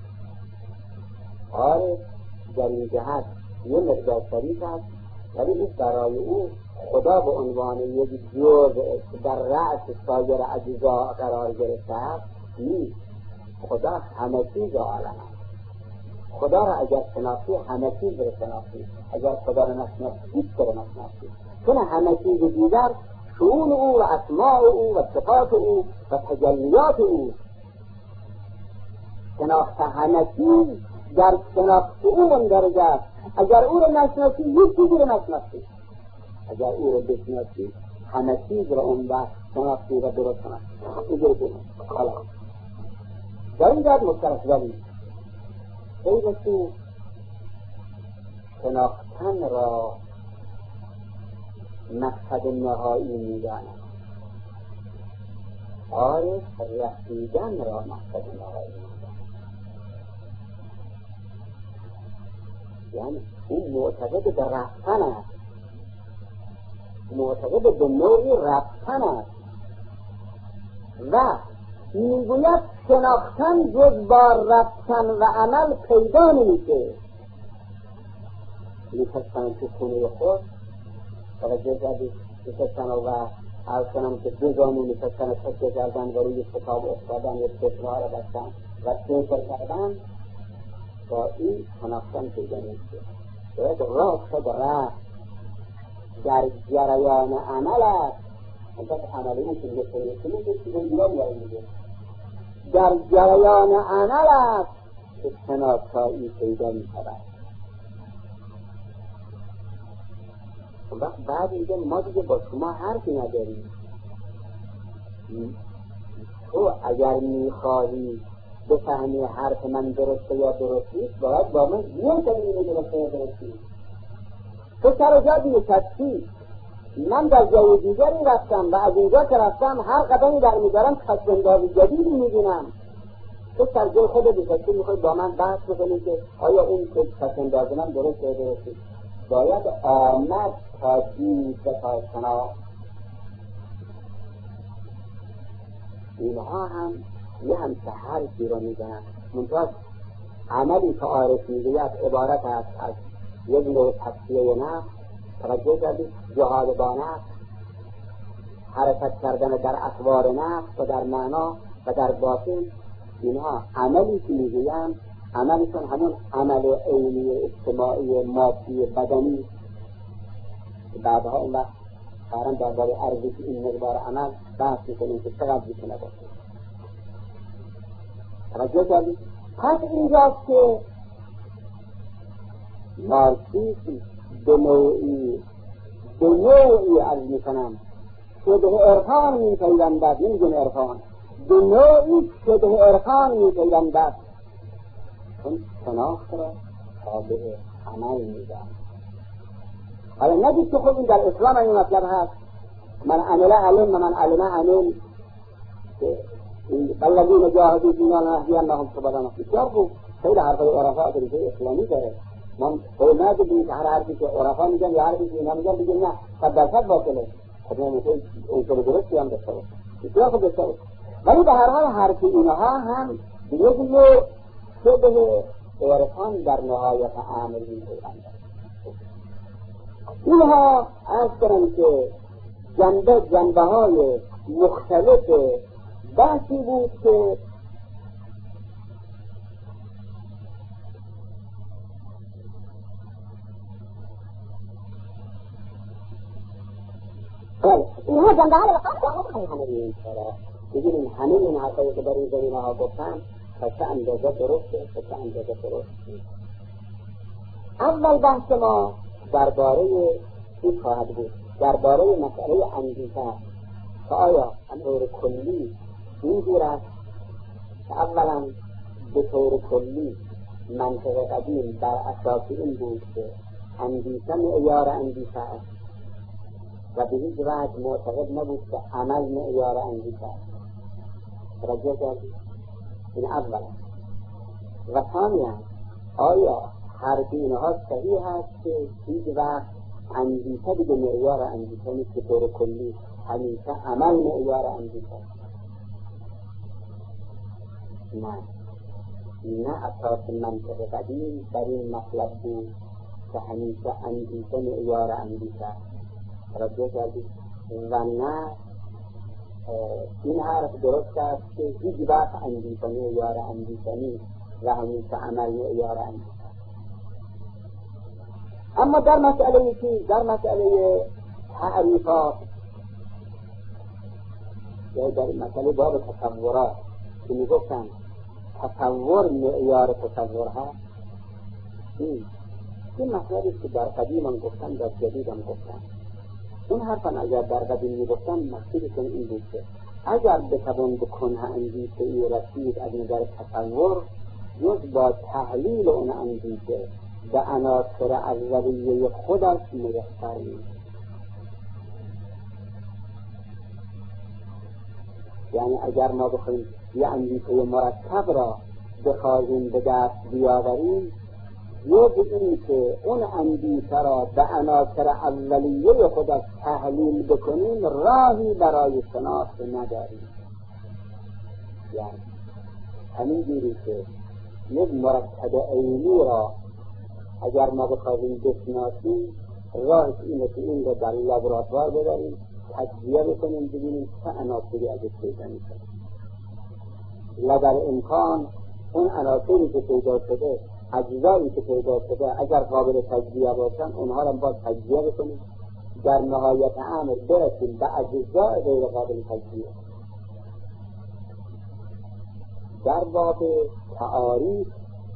عارف در این جهت یه مقدار شریک است، ولی این برای او خدا به عنوان یک جزء در رأس سایر اجزا قرار گرفته است نیست. خدا همه چیز عالم است. خدا را اگر شناسی همه چیز را شناسی، اگر خدا را نشناسی هیچ را نشناسی، چون همه چیز دیگر شؤون او و اسماء او و صفات او و تجلیات او. شناخت همه چیز در شناخت او مندرج است. اگر او را نشناسی هیچ چیزی را نشناسی، اگر او را بشناسی همه چیز را اون وقت شناختی و درست شناسی. اینجا کنیم حالا در این جهت مشترک زدیم. فیلسوف شناختن را مقصد نهایی می‌داند، عارف رسیدن را مقصد نهایی می‌داند. یعنی این معتقد به رفتن است، معتقد به نوعی رفتن است و میگوید شناختن جز با رفتن و عمل پیدا نمیشه. می‌خواستن تو خونه خود توجه کردید می‌خواستن و عرض کنم که دو زانو می‌خواستن تکیه کردن و روی کتاب افتادن و چشمه‌ها را بستن و فکر کردن، با این شناختن پیدا نمیشه. باید راه شد رفت در جریان عمل است. انتظر عملی اون که میگه کنید که چیزی دیگه میگه در جریان عمل است که شناسایی پیدا می‌شود. وقت بعد میگه ما دیگه با شما حرفی نداریم، تو اگر میخواهی بفهمی حرف من درسته یا درست نیست باید با من یه کنی درسته یا درست نیست. تو سر جا نشستی، من در جای دیگری رفتم و از اینجا که رفتم هر قدمی در میدارم کسبندازی جدیدی میبینم. تو سر جای خود نشستی میخوای با من بحث بکنی که آیا این که کسبندازی من درسته یا درست نیست. باید آمد تا دید و تا شناخت. اینها هم یه همچه حرفی رو میزنن. منتها عملی که عارف میگوید عبارت است از یک نوع تصفیه نفس. توجه کردید؟ جهاد با نفس، حرکت کردن در اخبار نفس و در معنا و در باطن. اینها عملی که میگویم عملشون همون عمل عینی اجتماعی مادی بدنی. بعدها اون وقت قرار درباره ارزش این مقدار عمل بحث میکنیم که چقدر میتونه باشه. توجه کردید؟ پس اینجاست که مارکسیسم به نوعی به نوعی از میکنم شبه عرفان میپیوندد، نمیگن عرفان، به نوعی شبه عرفان میپیوندد، چون شناخت را تابع عمل میدن. حالا نگید که خود این در اسلام این مطلب هست، من عمل علم و من علم عمل، والذین جاهدوا فینا لنهدینهم سبلنا. بسیار خوب، خیلی حرفای عرفا طریقه اسلامی داره. من قول ندادیم که هر حرفی که عرفا میگن یا حرفی که اینا میگن بگیم نه صد درصد باطله. خب من میگم اصول درستی هم داشته باشه، بسیار خوب داشته باشه. ولی به هر حال حرف اینها هم یک نوع شبه عرفان در نهایت عمل می‌کنند. اینها از کنم که جنبه جنبه های مختلف بحثی بود که اینها جنبه های مختلف همه این چرا بگیریم همه این حرفایی که در این زمینه ها گفتم پس اندازه درسته، پس اندازه درسته. اول بحث ما درباره چی خواهد بود؟ درباره مسئله اندیشه که آیا به طور کلی اینجور است که اولا به طور کلی منطق قدیم بر اساس این بود که اندیشه معیار اندیشه است و به هیچ وجه معتقد نبود که عمل معیار اندیشه است. توجه کردید؟ این اولا. و ثانیا آیا هر اینها صحیح است که هیچ وقت اندیشه دیگه معیار اندیشه نیست، که طور کلی همیشه عمل معیار اندیشه است؟ نه نه، اساس منطق قدیم در این مطلب بود که همیشه اندیشه معیار اندیشه است. توجه کردید؟ و نه این حرف درست است که هیچ وقت اندیشه معیار اندیشه نیست و همیشه عمل معیار اندیشه. اما در مسئله چی؟ در مسئله تعریفات یا در مسئله باب تصورات که میگفتن تصور معیار تصور هست، این این مسئله که در قدیم هم گفتن در جدید هم گفتن. این حرفا اگر در قدیم میگفتن مقصودشون این بود که اگر بتوان به کنه اندیشه ای رسید از نظر تصور، جز با تحلیل اون اندیشه به عناصر اولیه خودش میسر نیست. یعنی اگر ما بخوایم یه اندیشه مرکب را بخواهیم به دست بیاوریم، جز این که اون اندیشه را به عناصر اولیه خودش تحلیل بکنیم، راهی برای شناخت نداریم. یعنی همین جوری که یک مرکب عینی را اگر ما بخواهیم بشناسیم، راهش اینه که این رو در لابراتوار ببریم تجزیه بکنیم ببینیم چه عناصری ازش پیدا میشه. لدر امکان اون عناصری که پیدا شده، اجزایی که پیدا شده، اگر قابل تجزیه باشن اونها را باید تجزیه بکنیم، در نهایت امر برسیم به اجزای غیر قابل تجزیه. در باب تعاریف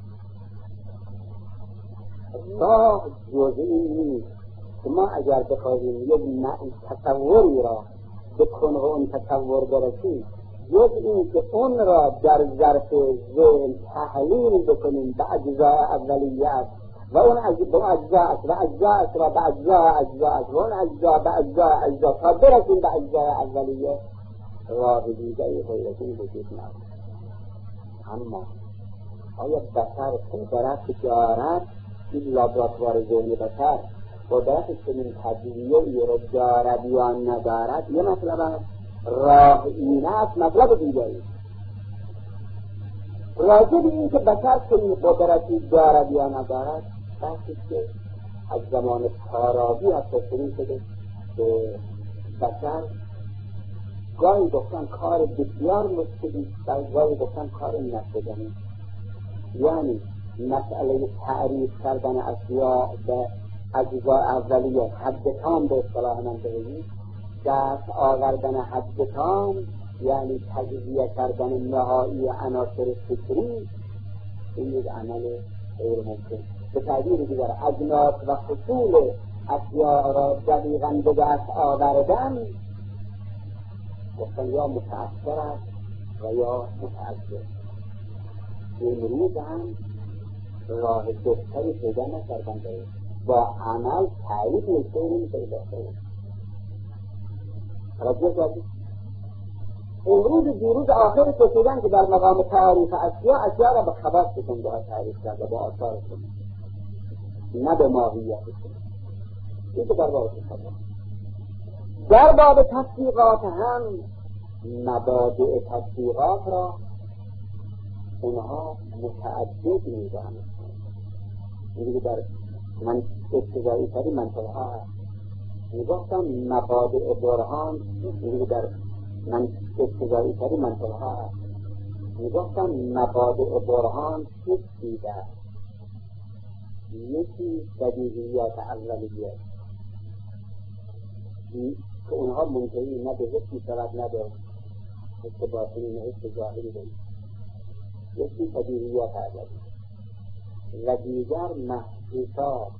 راه جزئی نیست که ما اگر بخواهیم یک تصوری را به کنه اون تصور برسیم، جز این که اون را در ظرف ذهن تحلیل بکنیم به اجزای اولیت و اون اجزا و اجزا را به اجزا اجزا و اون اجزا به اجزا اجزا تا برسیم به اجزای اولیه، راه دیگری غیر از این وجود ندارد. اما آیا بشر قدرت دارد؟ این لابراتوار ذهن بشر قدرت چنین تجزیه‌ای را دارد یا ندارد؟ یه مطلب است. راه این است مطلب دیگری. راجع به این که بشر چنین قدرتی دارد یا ندارد، بحثی که از زمان فارابی حتی شروع شده که بشر گاهی گفتن کار بسیار مشکلی است، گاهی گفتن کار نشدنی. یعنی مسئله تعریف کردن اشیاء به اجزا اولیه، حد تام به اصطلاح منطقی، دست آوردن حد تام یعنی تجزیه کردن نهایی عناصر فکری، این یک عمل غیر ممکن. به تعبیر دیگر اجناس و فصول اشیاء را دقیقاً به دست آوردن، گفتن یا متأثر است و یا متأثر. امروز هم راه بهتری پیدا نکردن با عمل تعریف نشون پیدا کنند. توجه کردید؟ امروز دیروز آخر کشیدن که در مقام تعریف اشیاء اشیاء را به خواصشون باید تعریف کرده، با آثارشون، نه به ماهیتشون. این که در باب تصور. در باب تطبیقات هم مبادئ تطبیقات را اونها متعدد می‌دانند. این در من ابتدایی تری منطقه ها هست. میگفتم مبادئ برهان، این در من ابتدایی تری منطقه ها هست. میگفتم مبادئ برهان شش دیده است. یکی بدیهیات اولیه که اونها منتهی نه به حسی شود نه به حس باطنی نه حس ظاهری دارید. یکی بدیهیات اولیه و دیگر محسوسات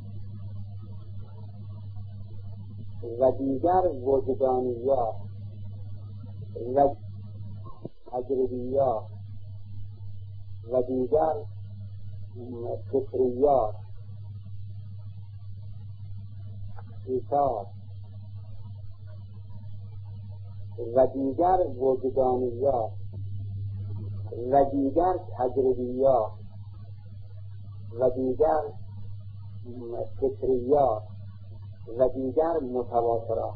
و دیگر وجدانیات و تجربیات و دیگر فکریات حساب و دیگر وجدانیات و دیگر تجربیات و دیگر فکریات و دیگر متواترات.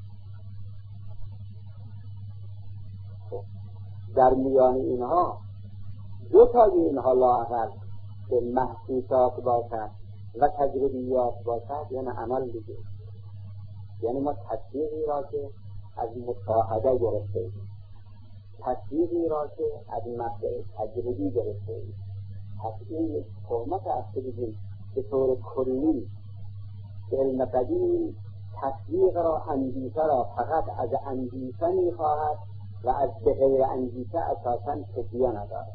در میان اینها دو تای اینها لااقل که محسوسات باشد و تجربیات باشد یعنی عمل دیگه، یعنی ما تصدیقی را که از مشاهده گرفته ایم، تصدیقی را که از مبدأ تجربی گرفته ایم. پس این یک تهمت است که بگیم به طور کلی علم بدیع تصدیق را، اندیشه را فقط از اندیشه می‌خواهد و از به غیر اندیشه اساساً تکیه ندارد.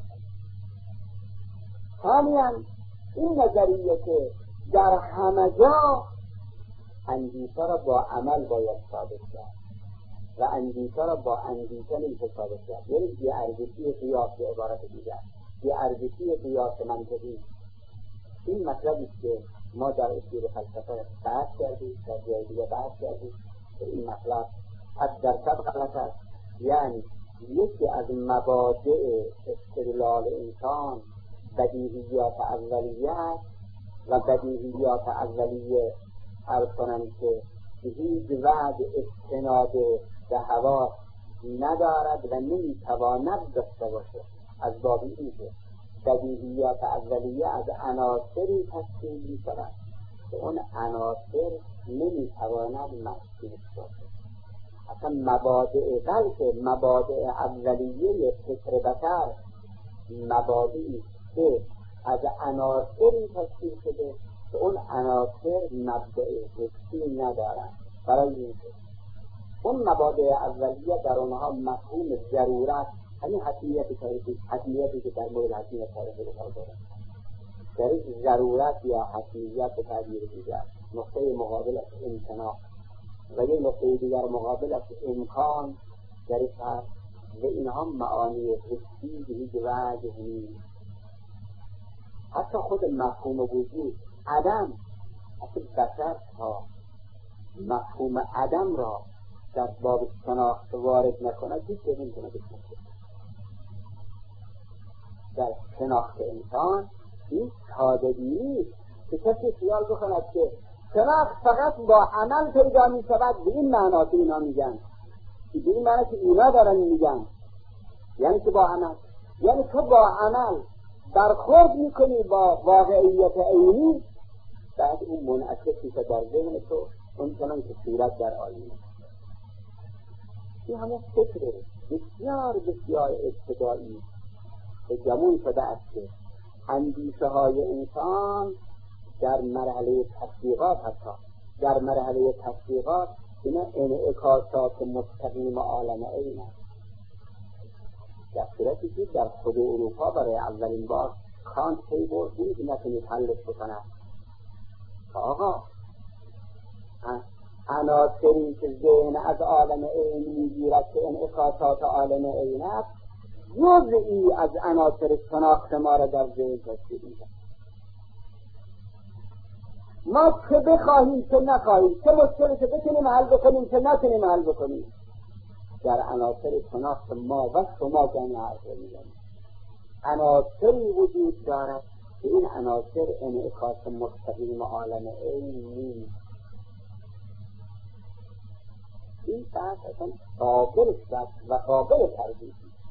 ثانیاً این نظریه که در همه جا اندیشه را با عمل باید ثابت کرد و اندیشه را با اندیشه نمیشه ثابت کرد، یعنی بی ارزشی قیاس به عبارت دیگر، بی ارزشی قیاس منطقی. این مطلبی است که ما در اصول فلسفه بحث کردیم، در جای دیگه بحث کردیم که این مطلب صد درصد غلط است. یعنی یکی از مبادئ استدلال انسان بدیهیات اولیه است و بدیهیات اولیه عرض کنم که هیچ وجه استناد به حواس ندارد و نمیتواند داشته باشه. از باب این که بدیهیات اولیه از عناصری تشکیل می‌شود که اون عناصر نمیتواند محسوس باشه. اصلا مبادئ بلکه مبادئ اولیه فکر بشر مبادئی که از عناصری تشکیل شده که اون عناصر مبدأ حسی ندارند. برای اینکه اون مبادئ اولیه در اونها مفهوم ضرورت، همین حتمیتی تاریخی حتمیتی که در مورد حتمیت تاریخی بخواه دارد، در این ضرورت یا حتمیت به تعبیر دیگر نقطه مقابل از امتناع و یک نقطه دیگر مقابل از امکان در این فرق و اینها معانی حسی به هیچ وجه نیست. حتی خود مفهوم وجود عدم، اصلا بشر ها مفهوم عدم را در باب شناخت وارد نکند هیچ چیزی نمی‌تونه بکنه. در شناخت انسان این سادگی نیست که کسی خیال بکند که شناخت فقط با عمل پیدا می‌شود. به این معنا که اینا میگن، به این معنا که اینا دارن میگن، یعنی که با عمل، یعنی تو با عمل برخورد میکنی با واقعیت عینی، بعد اون منعکسی که در ذهن تو اون چنان که صورت در آینه. این همون فکر بسیار بسیار ابتدایی که گمون شده است که اندیشه های انسان در مرحله تطبیقات، حتی در مرحله تطبیقات اینا انعکاسات مستقیم عالم عین است. در صورتی که در خود اروپا برای اولین بار کانت پی برد این که نتونید حلش بکنند. آقا عناصری که ذهن از عالم عین میگیرد که انعکاسات عالم عین است، جزئی از عناصر شناخت ما را در ذهن تشکیل می‌دهد. ما چه بخواهیم چه نخواهیم، چه مشکلی که بتونیم حل بکنیم چه نتونیم حل بکنیم، در عناصر شناخت ما و شما جمعی حرف می‌زنیم. عناصری وجود دارد که این عناصر انعکاس مستقیم عالم عین نیست. این بحث اصلا قابل شد و قابل تردید.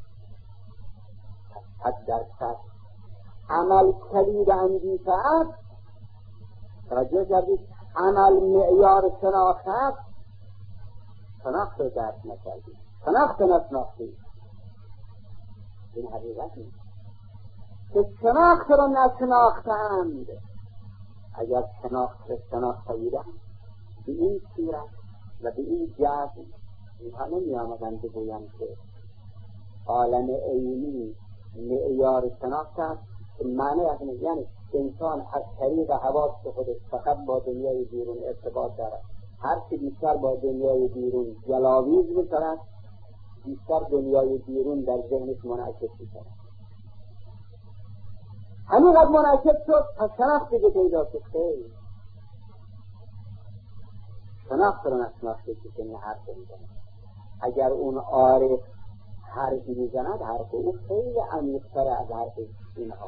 پس در سطح عمل کلید اندیشه است، توجه کردید، عمل معیار شناخت است، شناخت رو درک نکردید، شناخت نشناختید. این حقیقت نیست که شناخت رو نشناختند. اگر شناخت رو شناخته بودند به این صورت و به این جهت اینها نمی آمدن بگویند که عالم عینی معیار شناخت است، که معنی از یعنی انسان از طریق حواس خودش فقط با دنیای بیرون ارتباط دارد. هر چی بیشتر با دنیای بیرون جلاویز می‌کند، بیشتر دنیای بیرون در ذهنش منعکس می‌شود. همین قد منعکس شد، پس شناخت دیگه پیدا شد. خیلی شناخت رو نشناخته که کنی حرف می‌زند. اگر اون عارف حرفی می‌زند، حرف او خیلی عمیق‌تر از حرف اینها.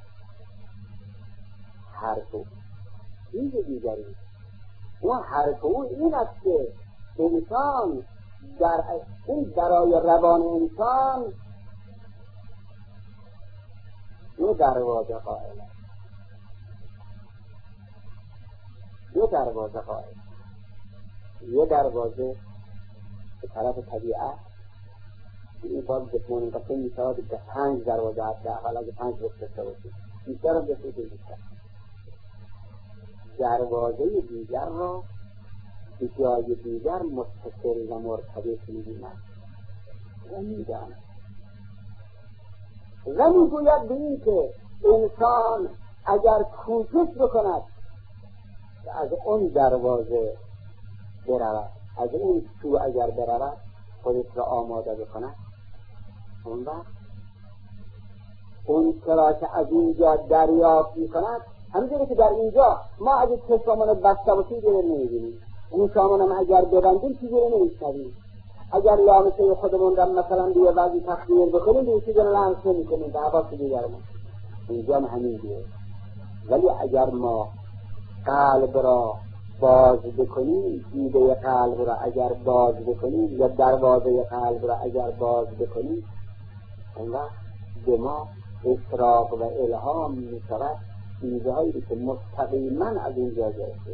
حرف او چیز دیگری، اون حرف او این است که انسان در این درای روان انسان دو دروازه قائل است. دو دروازه قائل، یه دروازه به طرف طبیعت، این باز بکنیم که این میشه به پنج دروازه هست، در حال اگه پنج بسته باشید بیشتر هم بسید بیشتر. دروازه دیگر را به جای دیگر متصل و مرتبط می‌بینند و می‌دانند و می‌گوید به این که انسان اگر کوشش بکند از اون دروازه برود، از اون سو اگر برود، خودش را آماده بکند، اون وقت اون چرا که از اینجا دریافت می‌کند، همینجوری که در اینجا ما اگه چشمانو بسته باشیم دیگه نمی‌بینیم، اون چشمانو اگر ببندیم چیزی رو نمی‌شنویم. اگر لامسه خودمون را مثلا به بعضی تخدیر بکنیم دیگه چیزی رو لمس نمی‌کنیم، به حواس دیگرمون اینجا همین دیگه. ولی اگر ما قلب را باز بکنیم، دیده قلب را اگر باز بکنیم یا دروازه قلب را اگر باز بکنیم، اون وقت به ما اشراق و الهام می‌شود، چیزه هایی که مستقیما از اینجا گرفته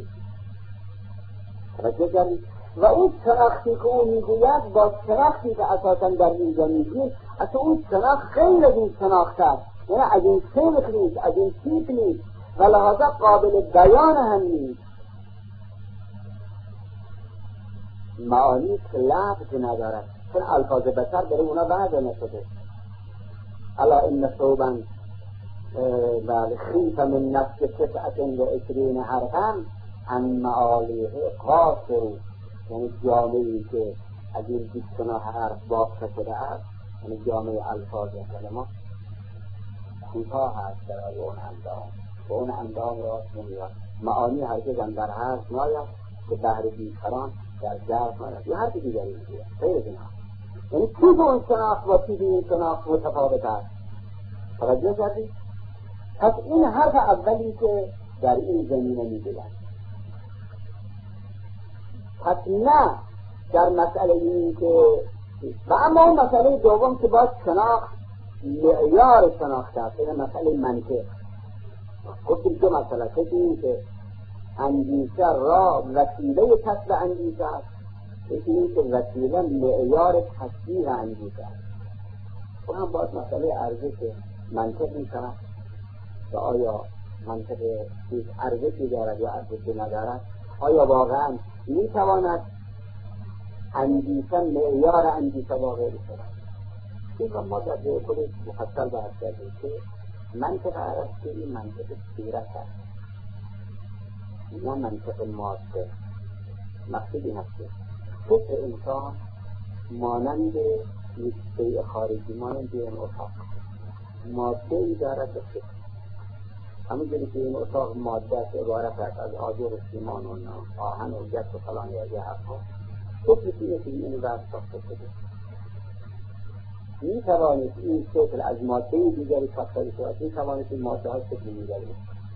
توجه کردید. و اون شناختی که اون میگوید با شناختی که اساسا در اینجا میگوید، اصلا اون شناخت خیلی از این شناخت است، یعنی از این سمت نیست، از این تیپ نیست و لحاظا قابل بیان هم نیست. معانی که لفظ ندارد، چون الفاظ بشر برای اونا وضع نشده. الا ان صوبا بله خیف من نفس تسعت و عشرین حرفا عن معالیه قاصر، یعنی جامعی که از این بیست و نه حرف بافته شده است، یعنی جامعه الفاظ کلمات کوتاه هست برای اون اندام و اون اندام را نمیاد. معانی هرگز هم در حرف ناید که بهر بیشتران در ظرف ناید یا هر چیزی دیگری میگوید. خیلی جناب، یعنی چیز اون شناخت و چیز این شناخت متفاوت است. توجه کردید؟ پس این حرف اولی که در این زمینه میگوید. پس نه در مسئله این که و اما اون مسئله دوم که باید شناخت معیار شناخت است، این مسئله منطق. گفتیم دو مسئله، که این که اندیشه را وسیله کسب اندیشه است، که این که وسیله معیار تصدیق اندیشه است. و هم باید مسئله ارزش منطق می شود که آیا منطق چیز ارزشی دارد یا ارزشی ندارد، آیا واقعا می تواند اندیشه معیار اندیشه واقعی شود. این را ما در جای خودش مفصل بحث کردیم که منطق ارسطویی منطق صورت است، نه منطق ماده. مقصود این است که فکر انسان مانند یک شیء خارجی، مانند این اتاق ماده ای دارد به فکر. همونجوری که این اتاق ماده است، عبارت است از آجر و سیمان و آهن و گچ و فلان یا یه حرفا، فکر اینه که این وقت ساخته شده. می توانید این شکل از ماده دیگری ساخته شود، می توانید این ماده ها شکل دیگری.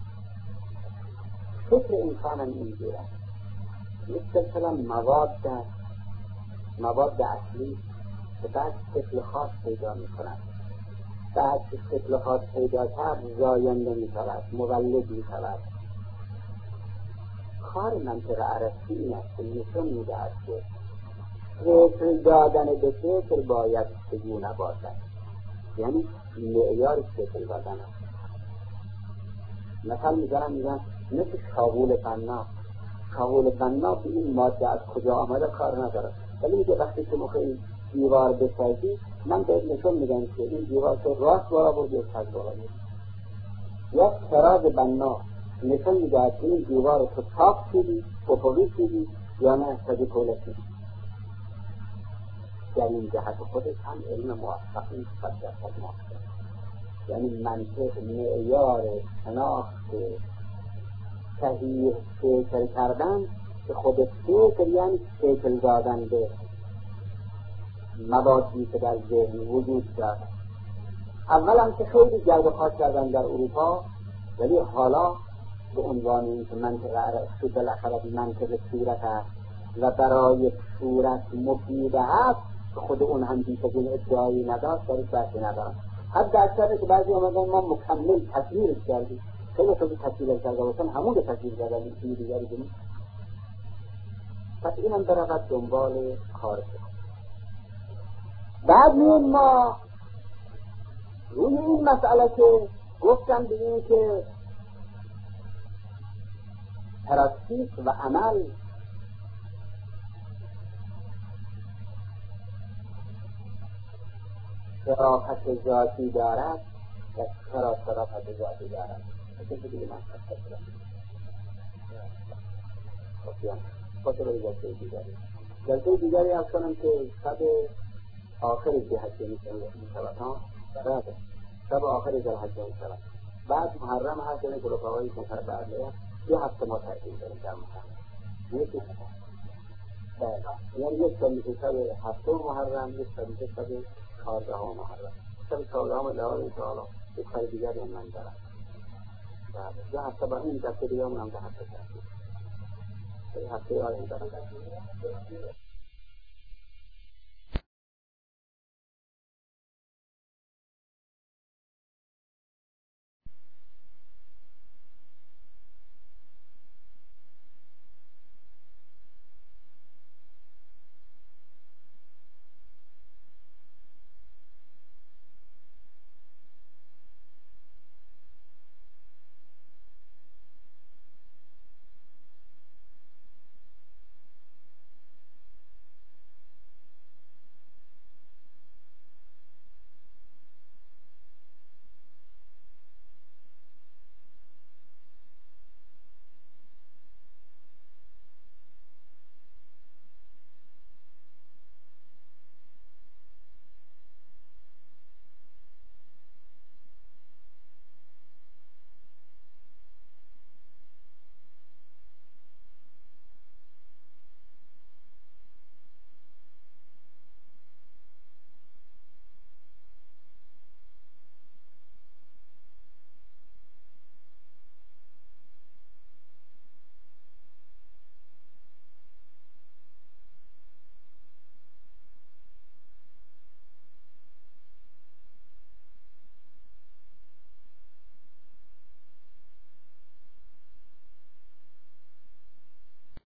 فکر انسان هم اینجور است، مثل مثلا مواد مواد اصلی که بعد شکل خاص پیدا می کند، بعد شکل خاص پیدا کرد زاینده می شود، مولد می شود. کار منطق عرفی این است که نشون می دهد که شکل دادن به شکل باید چگونه باشد، یعنی معیار شکل دادن است. مثلا میزنم میگن مثل کاغول بنا، کاغول بنا به این ماده از کجا آمده کار نداره، ولی میگه وقتی که میخوایی دیوار بسازی من باید نشون میدم که این دیوار تو راست بالا بود یا چپ بالا بود. یا طراز بنا نشون میده که این دیوار تو چاپ شدی افقی شدی یا نه سازی کوله شدی. در این جهت خودش هم علم موفقی صد درصد موفق، یعنی منطق معیار شناخت صحیح شکل کردن که خود شکل یعنی شکل دادن به موادی که در ذهن وجود دارد. اول هم که خیلی جلب و خاص کردن در اروپا، ولی حالا به عنوان این که منطق عرفی بالاخره منطق صورت است و برای صورت مفید است، خود اون هم بیش از این ادعایی نداشت، در این بحثی ندارد. حتی اکثر که بعضی آمدن ما مکمل تصویرش کردیم، خیلی خوبی تصویرش کرده باشن همون رو تصویر کردن این دیگری کنیم. پس این هم برود دنبال کار کنیم. بعد میون ما روی این مسئله که گفتم بگیم که پراتیک و عمل شرافت ذاتی دارد و چرا شرافت ذاتی دارد اصلا دیگه من خواهد کنم خواهد رو جلسه دیگری جلسه دیگری از کنم که شب آخر جهت می شود ها برده شب آخر جهت می شود. بعد محرم هست یعنی گروپاوایی کنتر برده یه هفته ما ترکیم داریم در محرم یکی یعنی یک شب میشه شب هفته محرم، یک شب میشه شب چهارده ها محرم. شب چهارده ها لحاظ انشاءالله یک کار دیگری هم من دارم یه هفته با این دسته دیگه هم هم ده هفته ترکیم هفته آره دارم